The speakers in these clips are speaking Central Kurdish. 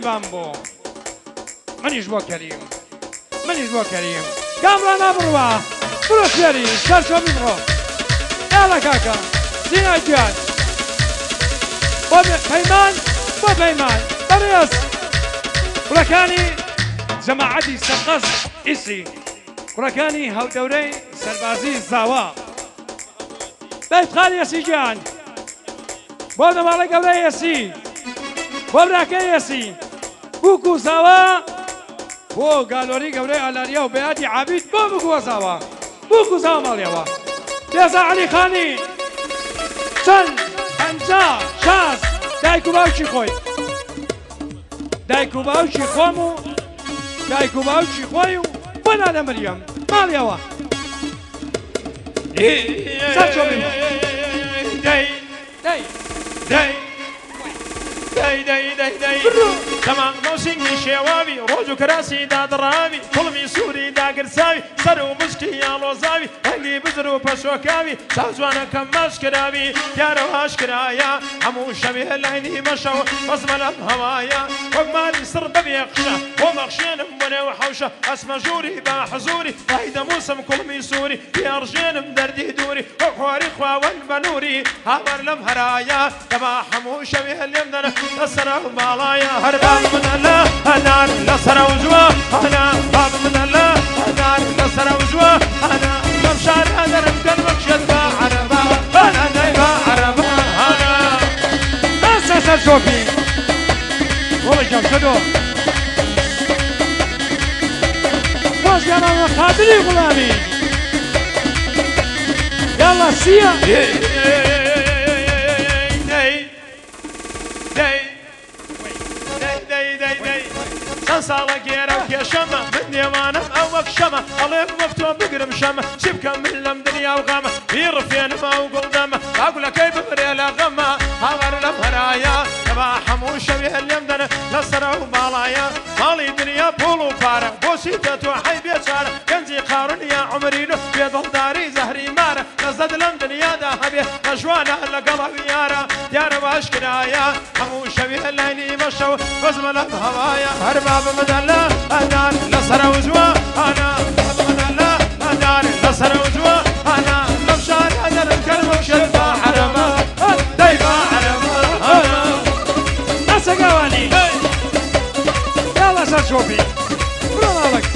قەڵیبان بۆ منیش بۆ کەریم منیش بۆ کەریم کامران نابڕوە بڕۆ فێری سەرچۆمی بڕۆ ئێڵە کاکە زینا گیان بۆ پەیمان بۆ پەیمان بەڕێز کوڕەکانی جەماعەتی سەرقەز ئیسی کوڕەکانی هەودەورەی سەربازی زاوا بەیتخان یەسی گیان بۆ دەماڵە گەورەی یەسی بۆ براکەی یەسی بووکو زاوا بۆ گالۆری گەورەی ئالاریا و بەیادی عابید بۆ بگووە زاوا بووکو زاوا ماڵیەوە بێزا عەلی خانی چەند پەنجا شاز دایک و باوکی خۆی دایک و باوکی خۆم و دایک و باوکی خۆی و بۆ نانە مەریەم ماڵیەوە سەرچۆمی تەمام مۆسینگی شێواوی ڕۆژ و کراسی دادڕاوی کوڵمی سووری داگرساوی سەر و مشکی یاڵۆزاوی هەنگی بزر و پەشۆکاوی چاوجوانەکەم مەشکراوی دیارەوە هەشکرایە هەموو شەوێ لاینی مەشەوە بەزمە لەم هەوایە وەکمانی سڕ بەبێ قشە بۆ مەخشێنم بۆ نێوە حەوشە ئەسمە ژووری با حەزوری وای دەموسم کوڵمی سووری پێڕژێنم دەردی دووری وەک خواری خواوەن بە نووری هاوار لەم هەرایە دەبا هەموو شەوێ لێم دەنە لەسەرە باڵایە هەر باب منە لە هەنار لەسەرە وزوە هەنا باب منە لە هەنار لەسەرە وزوە هەنا لەم شارە دەرم کەن بەخشێت بە عەرەبا بەنەدەی بە عەرەبا هەنا ئەسە سەرچۆپی وڵێکم شەدۆ خۆشگەمانە خاتری غوڵامی یاڵا سیە چەند ساڵە گێرە و کێشەمە من نێوانم ئەو وەک شەمە ئەڵێم وەک تۆ بگرم شەمە چی بکەم من لەم دنیا و غەمە بیڕفێنمە و گوڵدەمە باگولەکەی ببرێ لە غەمە هاوار لەم هەرایە دەبا هەموو شەوێ لێم دەنە لەسەرە و باڵایە ماڵی دنیا پوڵ و پارە بۆچی دەتوە حەی بێچارە گەنجی قارون یا عومرین و بێدڵداری زەهری مارە لەزەد لەم دنیادا هەبێ ئەژوانە لەگەڵە یارە دیارەوە ئەشکرایە هەموو شەوێ لاینی مەشەوە بەزمە لەم هەوایە هەر باب منە لە هەنار لەسەرە وزوە هەنا باب منە لە هەنار لەسەرە وزوە هەنا لەم شارە دەرم کەن بەخشێت بە عەرەبا دەی بە عەرەبا هەنا ئەسە گاوانی یاڵا سەرچۆپی بڕۆ ماڵک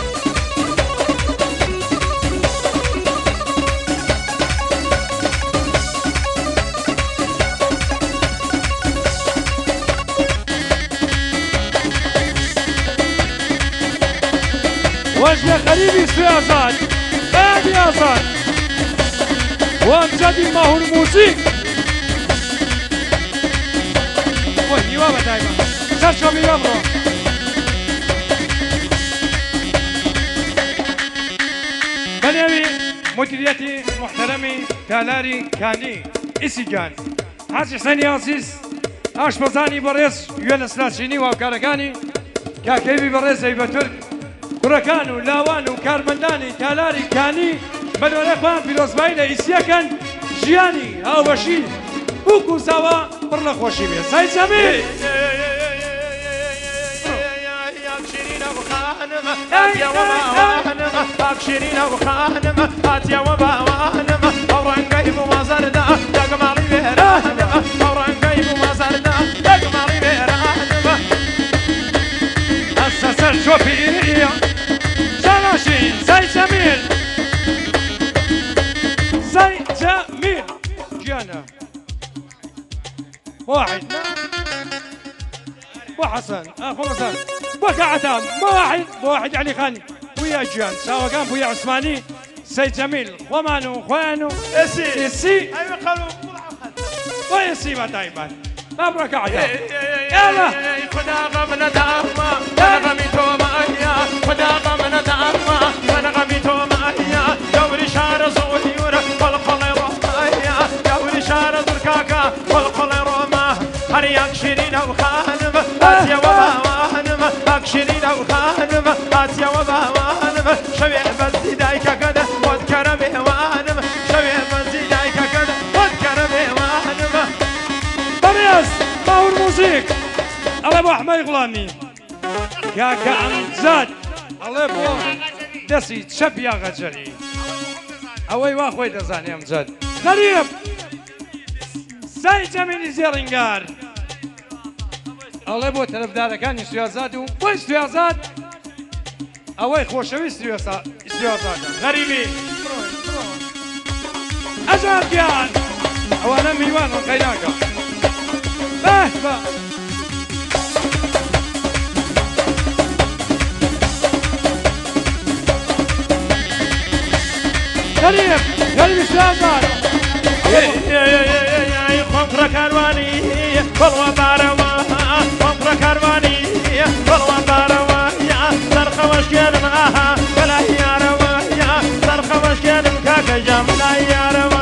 وجه غريبي سياسات هادي آزاد وامجدي ماهو الموسيق وهي وابا دايما سرشوبي يبرو بنيوي مديريتي محترمي تالاري كاني إسيجان حاج حسين عزيز آشپزانی بەڕێز یوێنە سلاسینی و هاوکارەکانی کاکەیبی بەڕێز زەیبەتورک کوڕەکان و لاوان و کارمەندانی تالاری کانی بەنۆرە خۆیان پیرۆزبایی لە ئیسیەکەن ژیانی هاوبەشی بووک و زاوا پڕ لە خۆشی بێ سای جەمیل شیرینە و خانمە هاتیەوە باوانمە ئەو ڕەنگەی بوومە زەردە دەگماڵی وێرانمە ئەو ڕەنگەی بوومە زەردە دەگماڵی وێرانمە ئەسە سەرچۆپی ئیریا شاناشین سای جەمیل سای جەمیل گیانە واحد بو حسن اخو حسن بو كعتام بو واحد علي خان ويا جيان سوا كان بويا عثماني سي جميل ومانو خوانو اسي ايوه قالوا ويسي ما دايما مبروك عتام يلا خدا غمنا دعما انا غميتو معايا خدا غمنا دعما انا غميتو معايا دوري شار زغيورة والقل رمايا دوري شار زركاكا والقل رماه هرياك شيرين وخانم آسيا وباوانم اكشيرين وخانم آسيا وباوانم شوي بزي دايكا كده وذكر بهوانم شوي بزي دايكا كده وذكر بهوانم بريس باور موسيق الله ابو احمد مای غڵامی کاکە ئەمجاد ئەڵێ بۆ دەستی چەپ یا غەجەری ئەوەی وا خۆی دەزانێ ئەمجاد غەریب سای جەمیلی زێڕینگار ئەڵێ بۆ تەرەفدارەکانی سوێزاد و بۆی سوێزاد ئەوەی خۆشەویستی سوێزادە غەریبی ئەجادیان ئەوانە میوان وەقەی ناکە بەه بە غەریب غەریبی سوێزاد خۆمڕە کاروانی بەڵوە بارەوە خۆمڕە کاروانی بەڵوە بارەوە سەرخەوەشکێنم ئاها بەلای یارەوە سەرخەوەشکێنم کاکە جام بەلای یارەوە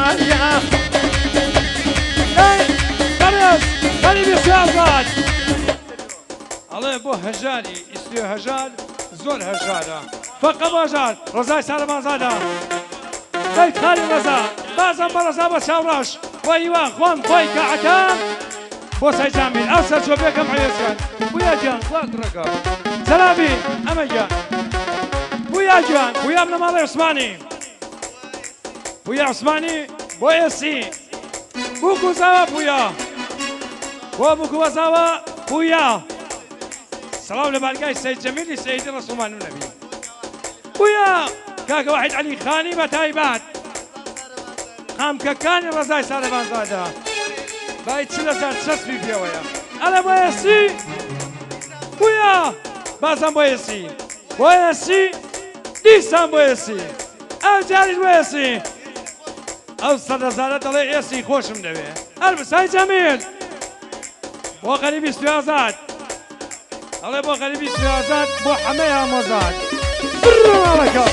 غەریبی سوێزاد ئەڵێ بۆ هەژاری ئیستی هەژار زۆر هەژارە فەقە بەژار ڕزای سارەمازادە دەی خالی ڕەزا بازم بە ڕەزا بە چاوڕەش بۆ هیوا خۆم خۆی کەعەتان بۆ سەیجامی ئەو سەرچۆ بێکەم عێزیان بویا گیان خوا دڕەکە سەلامی ئەمە گیان بویا گیان بویا منە ماڵی عوسمانی بویا عوسمانی بۆ ئێسی بووکو زاوە بویا بۆ بووکو وەزاوە بویا سەڵاو لە بارگای سەید جەمیلی سەیدی ڕەسوڵمان و نەبی بویا کاکە وحید عەلی خانی بە تایبەت قامکەکانی ڕەزای سارەبانزادە بای 40,000 چەسبی پێوەیە ئەلە بۆ ئێسی بویا بازم بۆ ئێسی بۆ ئێسی دیسان بۆ ئێسی ئەو جاریش بۆ ئێسی ئەو 100,000 دەڵێ ئێسی خۆشم دەوێ هەر بسای جەمیل بۆ غەریبی سوێزاد ئەڵێ بۆ غەریبی سوێزاد بۆ حەمەی ئامۆزاد بڕۆ ماڵەکە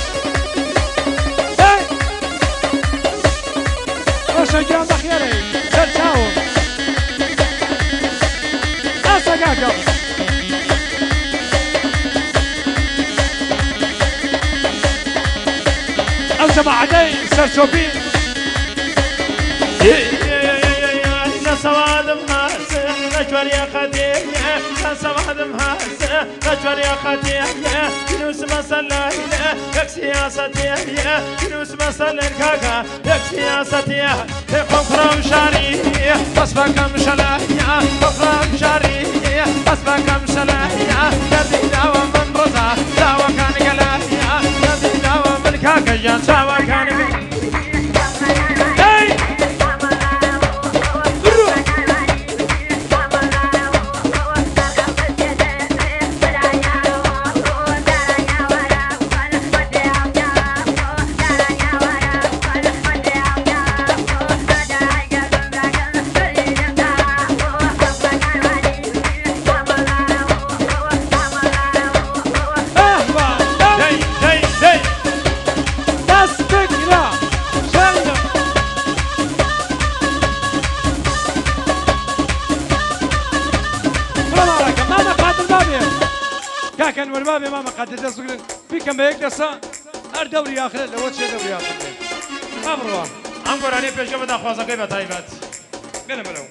ڕۆشە گیان بەخێرەی سەر چاوم ئاسە کاکە ئەو جەماعەتەی سەرچۆپی سوادم هاسه نجوري خديه سوادم هاسه نجوري خديه ينوس مسلا يك سياستيه ينوس مسلا كاكا يك سياستيه يقوم فرام شاري بس بكم شلايا فرام شاري بس بكم شلايا يدي داوى من رزا داوى كان قلايا يدي داوى من كاكا جان سوا كان كان والبابي ماما قد تسقط بكم بيكدسا الدوري اخر لو تشي دوري اخر امروا انقر عليه بيجو بدا خوازه كيف تايبات بلا بلا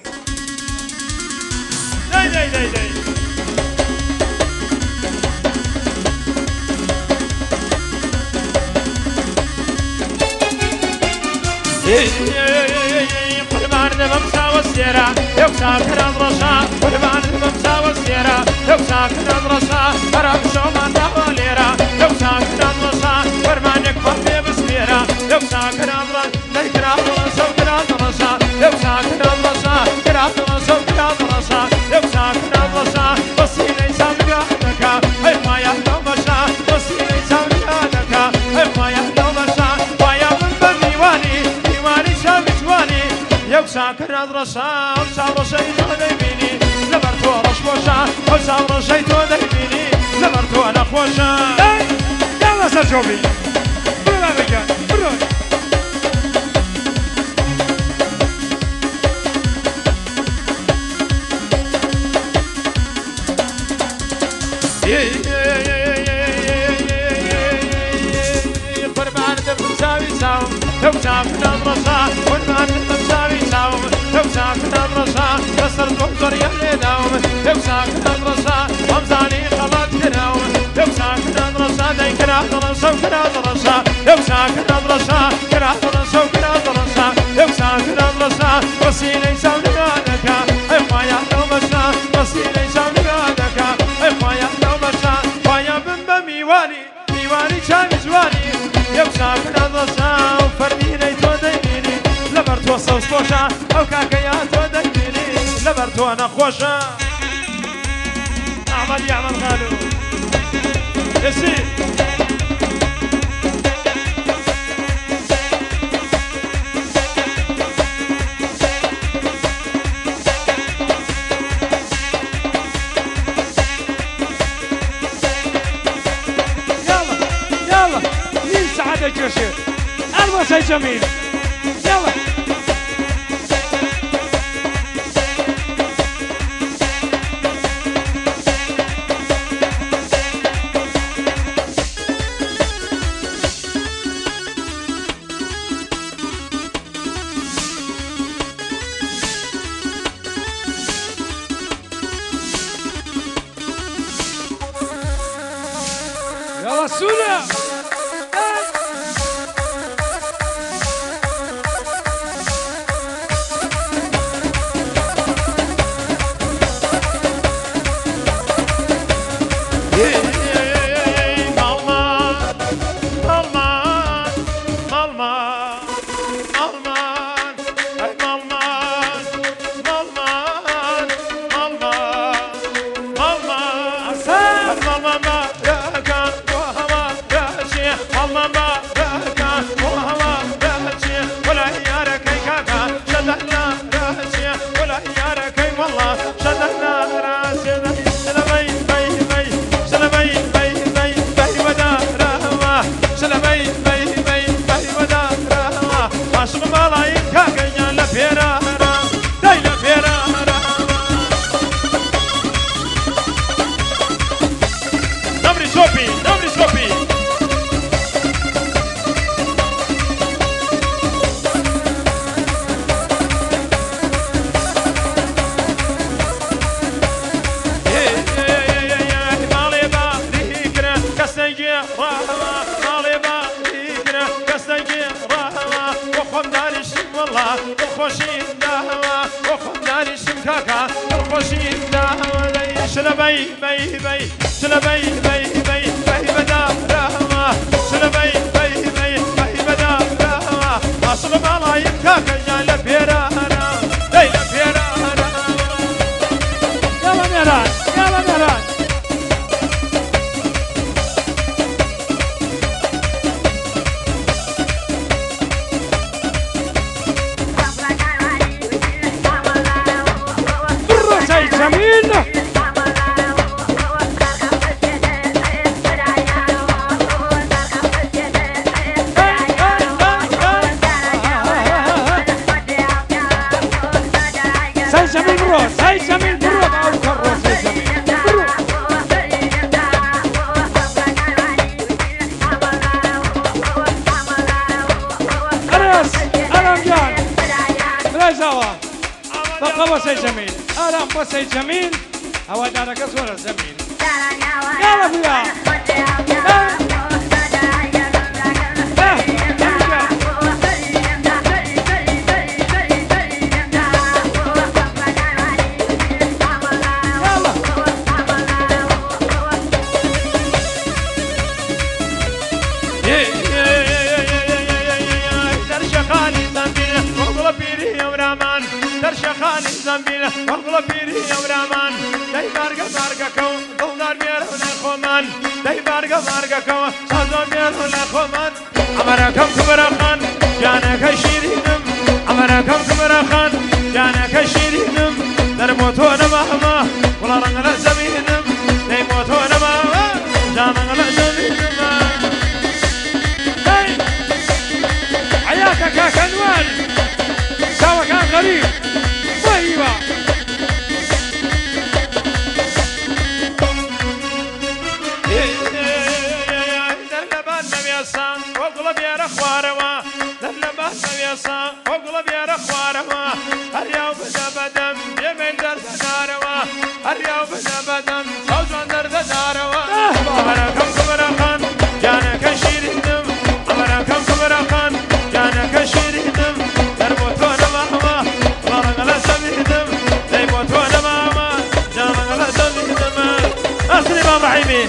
قربان الممسى والسيرة يوساك الأضرشا قربان الممسى والسيرة يوساك الأضرشا أرام شومان داوليرا يوساك الأضرشا قربان يكبر في بسبيرة يوساك الأضرشا نيكرا ضرشا وكرا ضرشا يوساك الأضرشا كرا ضرشا وكرا ضرشا يوساك الأضرشا بصي ليس مقادك أي ما يهدو مشا بصي ليس مقادك أي ما يهدو مشا ويا من بنيواني ديواني شامتواني يوساك الأضرشا وصار شيء ديبيني لبرتو رشوشا وصار شيء ديبيني لبرتو أنا خوشا يلا سرجوبي برا بكا برا قربان المساوي ساوم يوساك الأضرشا قربان المساوي ساوم توساكن الرصا بس الدكتور يلي داوم توساكن الرصا ومزاني خلط كراوم توساكن الرصا دايكنا درسا وكنا درسا توساكن الرصا كنا درسا وكنا درسا توساكن الرصا وسيلي ساوني غادكا اخويا دومسا وسيلي ساوني غادكا اخويا دومسا خويا بن ميواني ميواني شامي جواني يوساكن الرصا وفرديني توديني لبرتو صوصوشا او كاكيا توديني لبرتو انا خوشا احمد يعمل غالو يسير الجوشي البس جميل يلا يلا سولا جميل هو دارك صورة زميل يلا بيا والله بيري يا ورامان داي بارقة بارقة كون دولار بير ولا خومان داي بارقة بارقة كون صدر بير ولا خومان أمركم كبرخان جانا كشيرينم أمركم كبرخان جانا كشيرينم در موتونا مهما ولا رنغلا زمينم داي موتونا مهما جانا زمينم هاي حياك كاكنوال سوا كان غريب طيبة وقلب يا رخوارما لما بس يا صا وقلب يا رخوارما رحيمي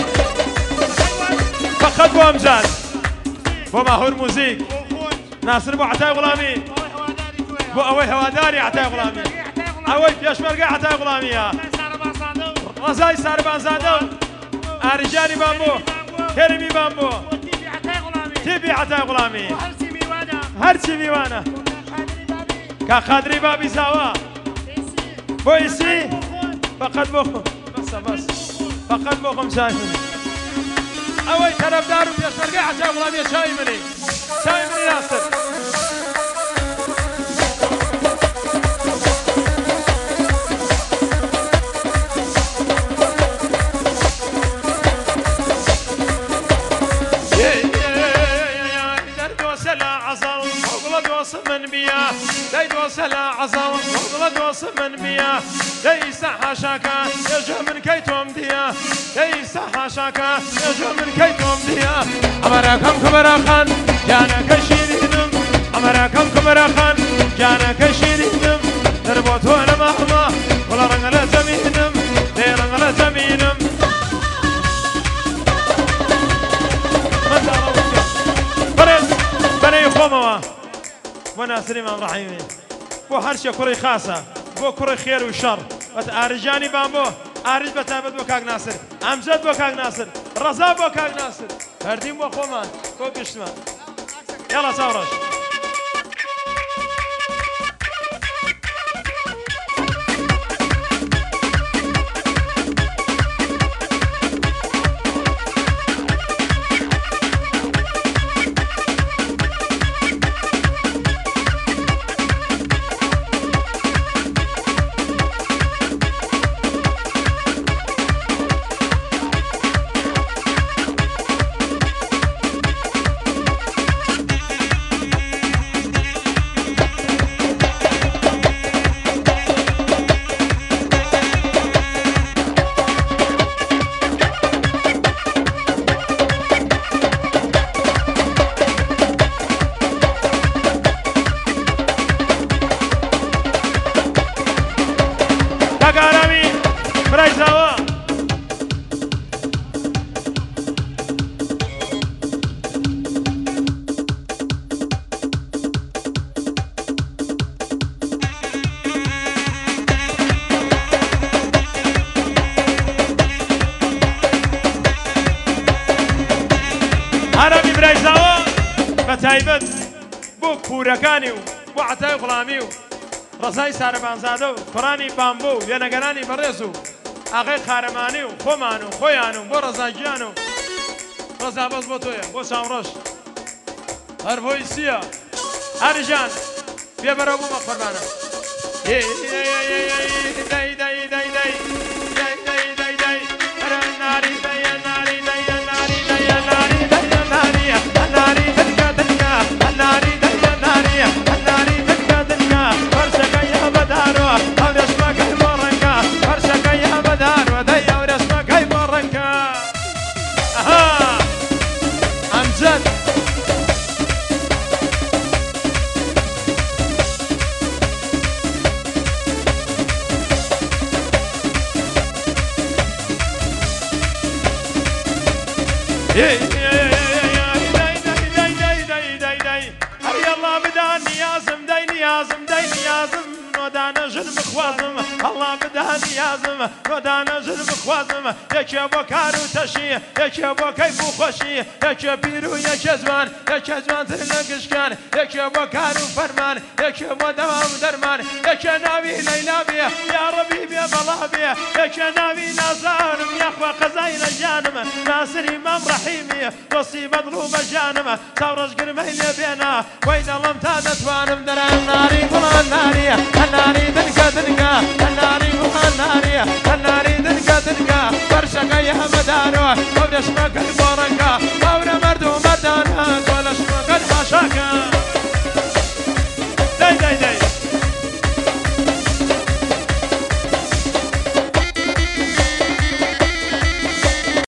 فقط بو امجاد بو ماهور موزيك ناصر بو عتاي غلامي بو اوي هواداري عتاي غلامي اوي بيشمرقه عتاي غلامي رزاي ساربان زادو ارجاني بامبو كريمي بامبو تيبي عتاي غلامي هرشي ميوانا كخادري بابي سوا بويسي فقط بوخم بس فقط بوخم شايفني اوي طرف دارو بيشمرقه عتاي غلامي شايفني ناصر من بيا دايد وصل عظم وغلط وصل من بيا ليس حاشاكا يجو من كيتهم ديا ليس حاشاكا يجو من كيتهم ديا أمركم كبرخان جانا كشيرينم أمركم كبرخان جانا كشيرينم تربطوا لمهما ولا رنغلا زمينم دي رنغلا زمينم من دارو برس بني خوموا وناصر امام رحيمي بو هرشي كوري خاصة بو كوري خير وشر ارجاني بامبو ارج بتابت بو كاك ناصر امجد بو كاك ناصر رضا بو كاك ناصر فردين بو خومان بو قشتمان يلا صورش عربي بريزاوا بتايبت بو كوركاني بو عتاي غلامي رزاي ساربان زادو قراني بامبو ينقراني بريسو اغي خارماني خومانو خويانو بو رزاجيانو رزا بس بوتويا بو سامروش هرفويسيا ارجان بيبرابو مقربانا داي داي داي داي الله بدهني يازم ودانا جرب خوازم يكي بو كارو تشي يكي بو كيفو خوشي يكي بيرو يكي زمان ترنقش كان يكي بو كارو فرمان يكي بو دوام درمان يكي ناوي ليلابي يا ربي بي بلابي يكي ناوي نازارم يا اخوة قزايل جانم ناصر امام رحيمي وصي مضروب جانم ثورش قرميل بينا وين الله امتادت دران ناري فلان ناري الناري دنكا الناري الناري دنكا فرشك يا مدارو ورش مكان بورنكا ورا مردو مردانا ولش مكان حشاكا